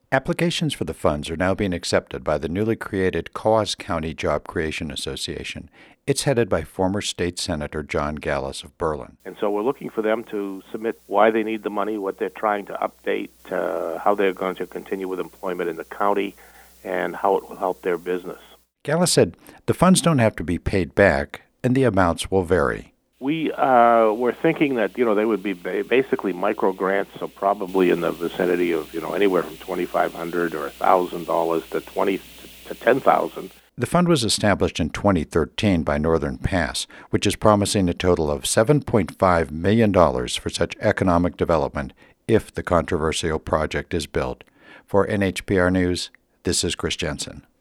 Applications for the funds are now being accepted by the newly created Coos County Job Creation Association. It's headed by former State Senator John Gallus of Berlin. And so we're looking for them to submit why they need the money, what they're trying to update, how they're going to continue with employment in the county, and how it will help their business. Gallus said the funds don't have to be paid back, and the amounts will vary. We were thinking that, they would be basically micro grants, so probably in the vicinity of, anywhere from $2,500 or $1,000 to $10,000. The fund was established in 2013 by Northern Pass, which is promising a total of $7.5 million for such economic development if the controversial project is built. For NHPR News, this is Chris Jensen.